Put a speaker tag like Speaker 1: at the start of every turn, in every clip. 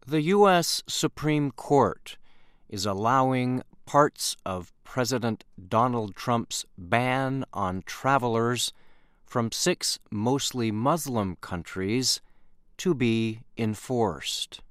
Speaker 1: The U.S. Supreme Court is allowing parts of President Donald Trump's ban on travelers from 6 mostly Muslim countries to be enforced.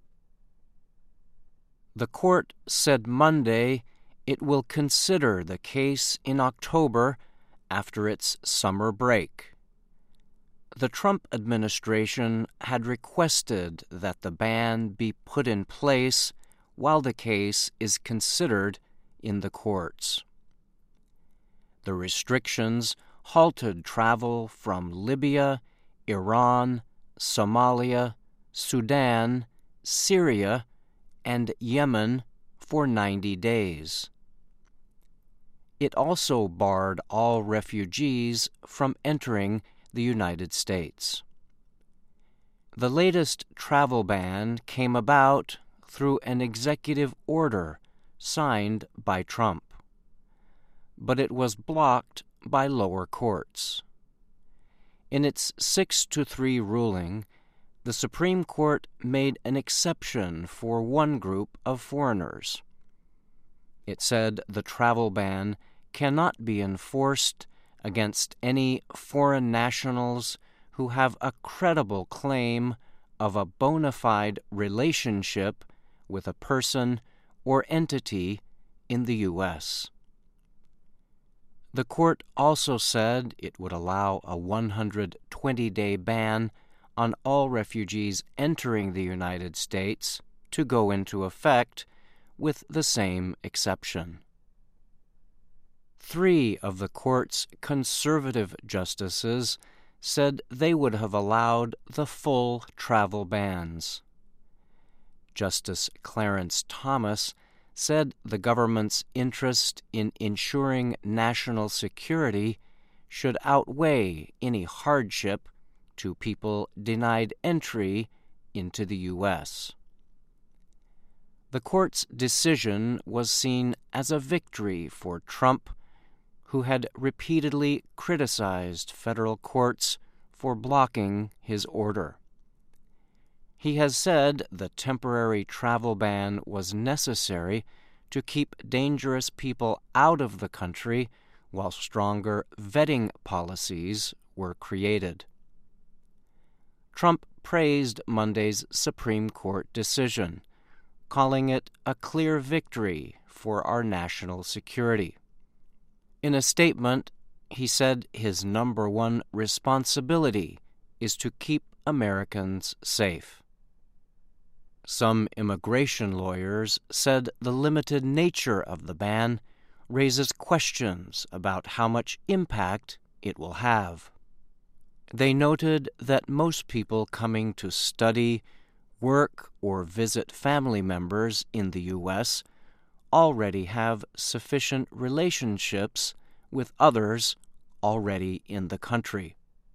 Speaker 1: The court said Monday it will consider the case in October after its summer break. The Trump administration had requested that the ban be put in place while the case is considered in the courts. The restrictions halted travel from Libya, Iran, Somalia, Sudan, Syria, and Yemen for 90 days. It also barred all refugees from entering the United States. The latest travel ban came about through an executive order signed by Trump, but it was blocked by lower courts. In its 6-3 ruling, the Supreme Court made an exception for one group of foreigners. It said the travel ban cannot be enforced against any foreign nationals who have a credible claim of a bona fide relationship with a person or entity in the U.S. The court also said it would allow a 120-day ban on all refugees entering the United States to go into effect with the same exception. 3 of the court's conservative justices said they would have allowed the full travel bans. Justice Clarence Thomas said the government's interest in ensuring national security should outweigh any hardship to people denied entry into the U.S. The court's decision was seen as a victory for Trump, who had repeatedly criticized federal courts for blocking his order. He has said the temporary travel ban was necessary to keep dangerous people out of the country while stronger vetting policies were created. Trump praised Monday's Supreme Court decision, calling it a clear victory for our national security. In a statement, he said his number one responsibility is to keep Americans safe. Some immigration lawyers said the limited nature of the ban raises questions about how much impact it will have. They noted that most people coming to study, work, or visit family members in the U.S. already have sufficient relationships with others already in the country.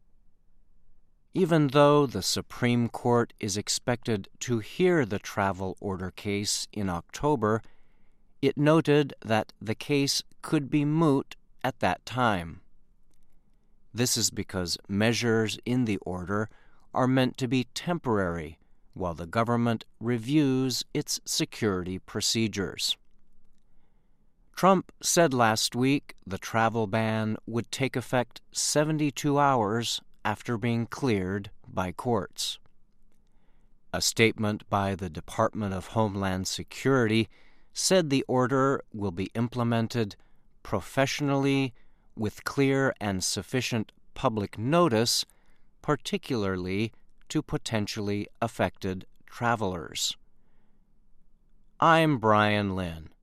Speaker 1: Even though the Supreme Court is expected to hear the travel order case in October, it noted that the case could be moot at that time. This is because measures in the order are meant to be temporary while the government reviews its security procedures. Trump said last week the travel ban would take effect 72 hours after being cleared by courts. A statement by the Department of Homeland Security said the order will be implemented professionally with clear and sufficient public notice, particularly to potentially affected travelers. I'm Brian Lynn.